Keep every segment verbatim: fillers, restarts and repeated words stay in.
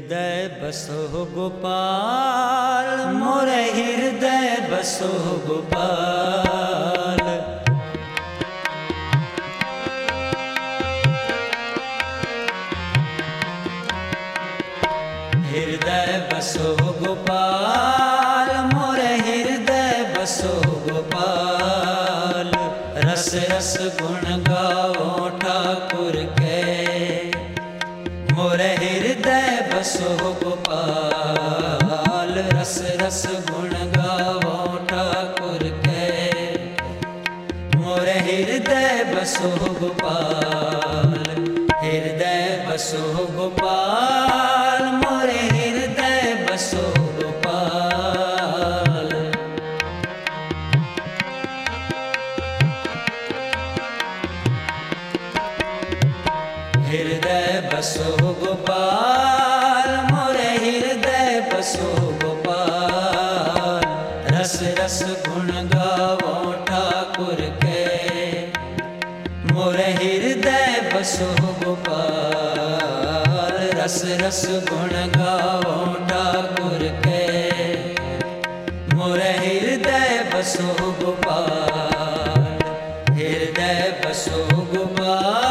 हृदय बसो गोपाल, मोरे हृदय बसो गोपाल। हृदय बसो गोपाल, मोरे हृदय बसो गोपाल। रस रस गुण गाओ ठाकुर के, मोरे हृदय बसो गोपाल। रस रस गुण गाओ ठाकुर के, मोरे हृदय बसो गोपाल। हृदय बसो गोपाल, मोरे हृदय बसो गोपाल। हृदय बसो गोपाल, मोरे हृदय बसो गोपाल। रस रस गुण गाओ ठाकुर के, मोरे हृदय बसो गोपाल। रस रस गुण गाओ ठाकुर के, मोरे हृदय बसो गोपाल। हृदय बसो गोपाल।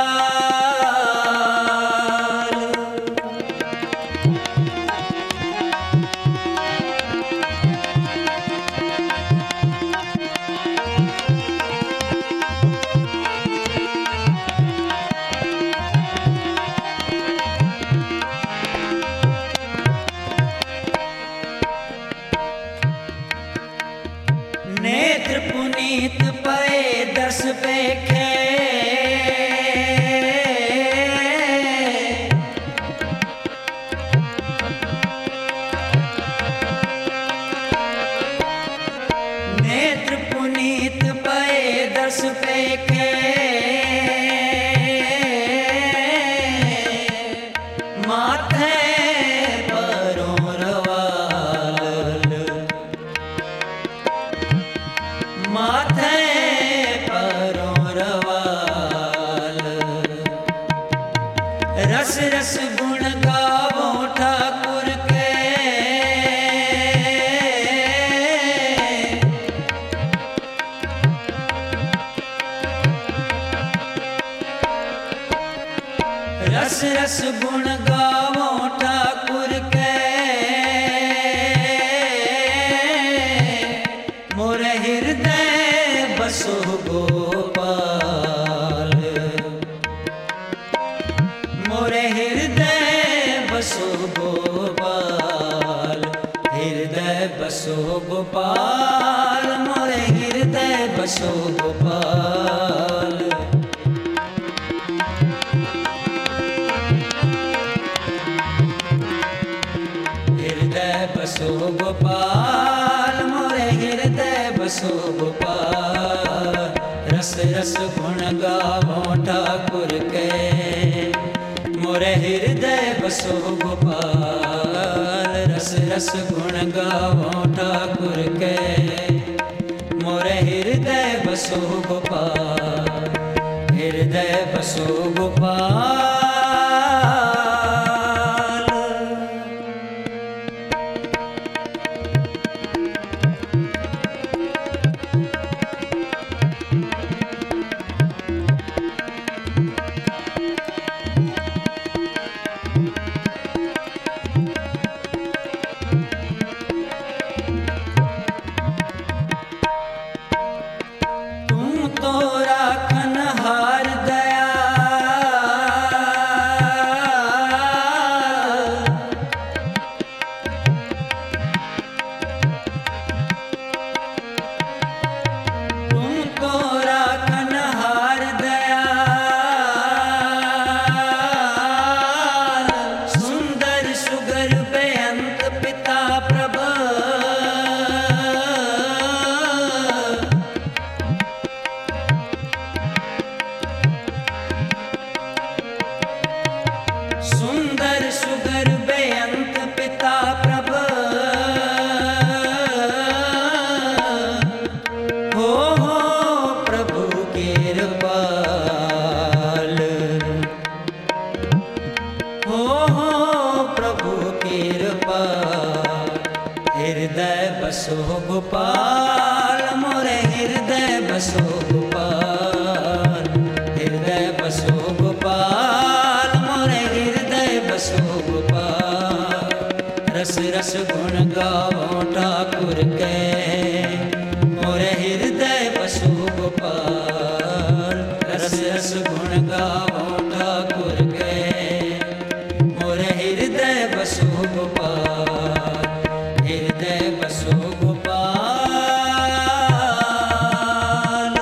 नेत्र पुनीत पए दस पेखे, नेत्र पुनीत पए दस पेखे। माथे परों रवाल, माथे परों रवाल। रस रस गुण गावो ठाकुर के, रस रस गुण गावो ठाकुर के, मोरे हृदय बसो गोपाल। मोरे हृदय बसो गोपाल। हृदय बसो गोपाल, मोरे हृदय बसो गोपाल। हृदय बसो गोपाल, मोरे हृदय बसो गोपाल। रस रस गुण गावो ठाकुर के, मोरे हृदय बसो गोपाल। रस रस गुण गावो ठाकुर के, मोरे हृदय बसो गोपाल। हृदय बसो गोपाल। तो राखन हार दया, कृपा। हृदय बसो गोपाल मोरे हृदय बसो गोपाल। हृदय बसो गोपाल मोरे हृदय बसो गोपाल। रस रस गुण गावो ठाकुर के मोरे हृदय बसो गोपाल। रस रस गुण गावो ठाकुर के मोरे हृदय बसो गोपाल। हृदय बसो गोपाल।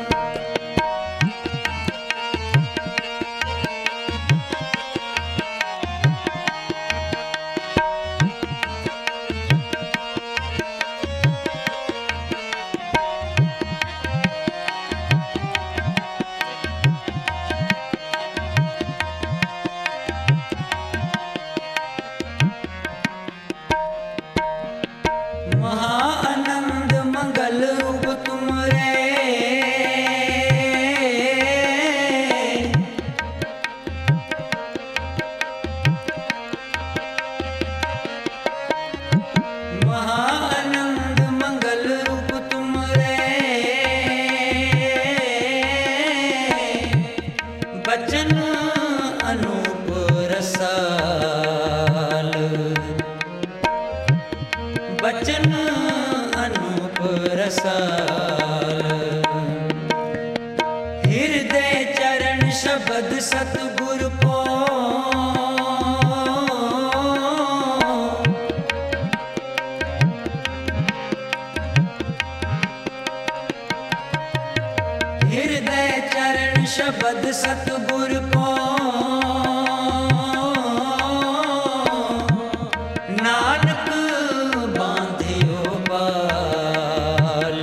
महाआनंद मंगल रूप तुमरे। महाआनंद मंगल रूप तुमरे। बचन अनूप रसाल। बचन अनूप रसाल। हृदय चरण शब्द सतगुरु को। हृदय चरण शब्द सतगुरु को। नानक बांधियो बाल।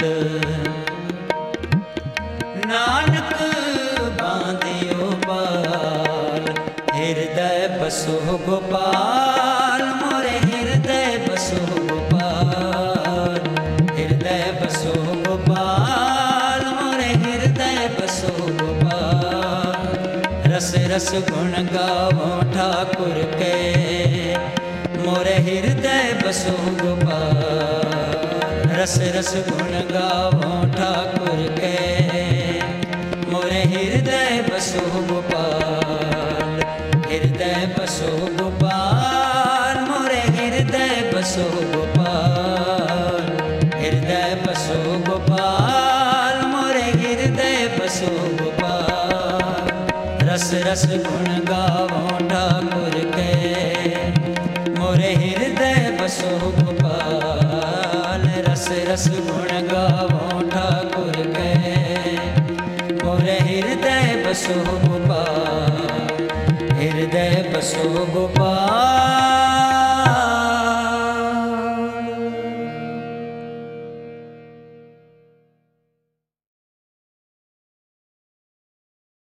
नानक बांधियो बाल। हृदय बसो गोपाल मोरे हृदय बसो गोपाल। हृदय बसो गोपाल मोरे हृदय बसो गोपाल। रस रस गुण गावो ठाकुर के मोरे हृदय बसो गोपाल। रस रस गुण गावो ठाकुर के मोरे हृदय बसो गोपाल। हृदय बसो गोपाल मोरे हृदय बसो गोपाल। हृदय बसो गोपाल मोरे हृदय बसो गोपाल। रस रस गुण गावो ठाकुर के मोरे हृदय बसो गोपाल। रस रस गुण गावो ठाकुर के मोरे हृदय बसो गोपाल। हृदय बसो गोपाल।